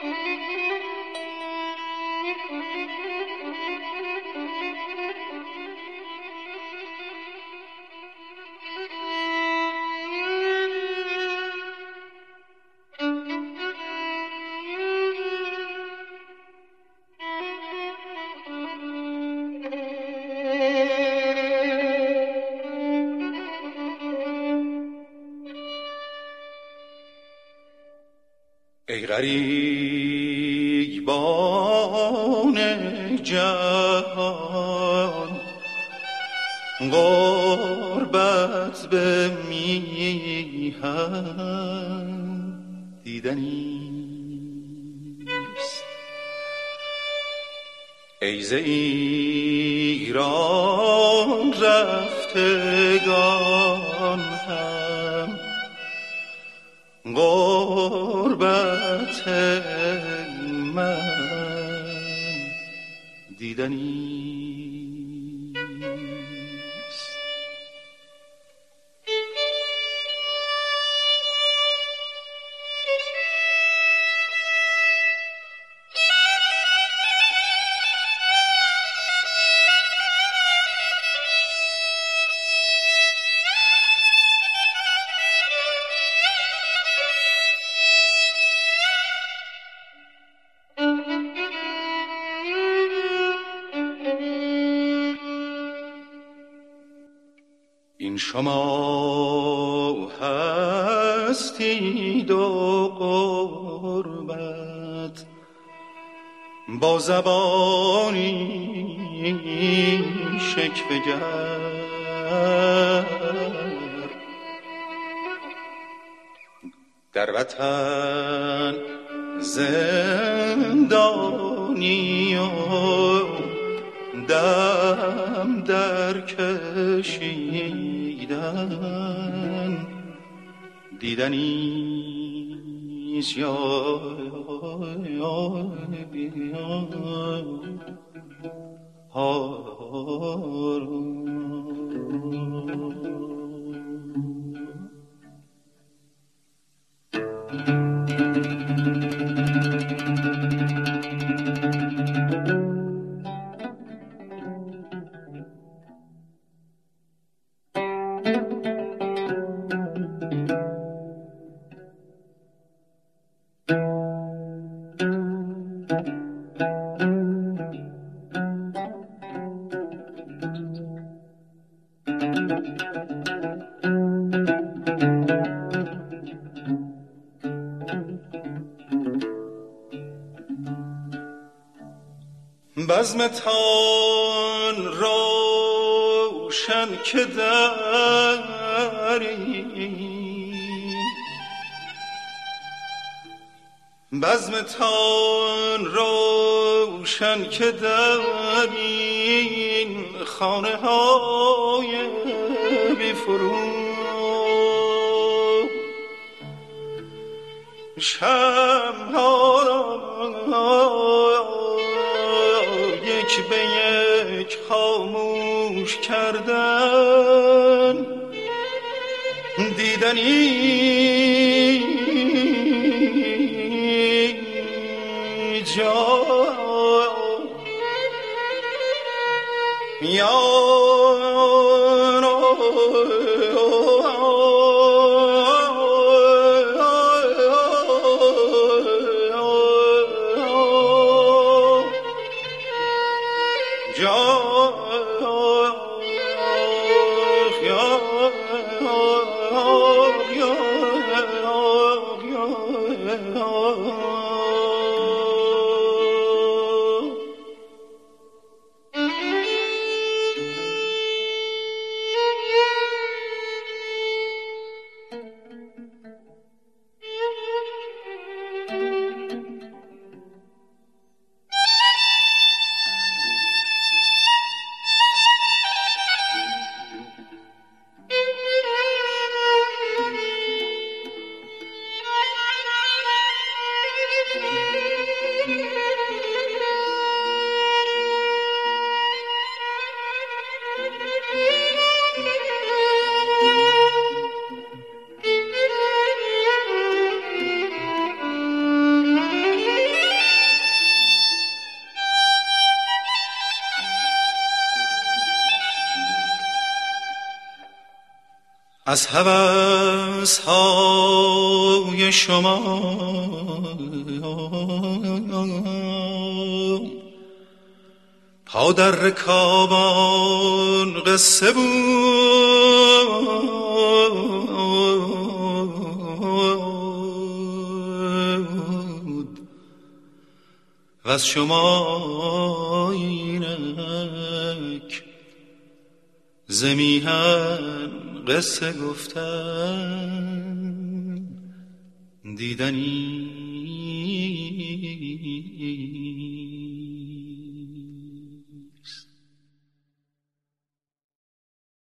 ای غریبان جهان غربت به میهن دیدنیست. ای ز ایران رفتگان هم غربت من دیدنیست. این شما هستید و غربت با زبانی شکوه‌گر در وطن زندانی و دم در کشیدن دیدنیست. یا بزمتان روشن که داری، بزمتان روشن که دارین خانه های بی فرو، شمع‌ها یک به یک خاموش کردن دیدنی جا از هوس‌های شما پا در رکابان قصه بود و از شما اینک ز میهن قصه گفتن دیدنی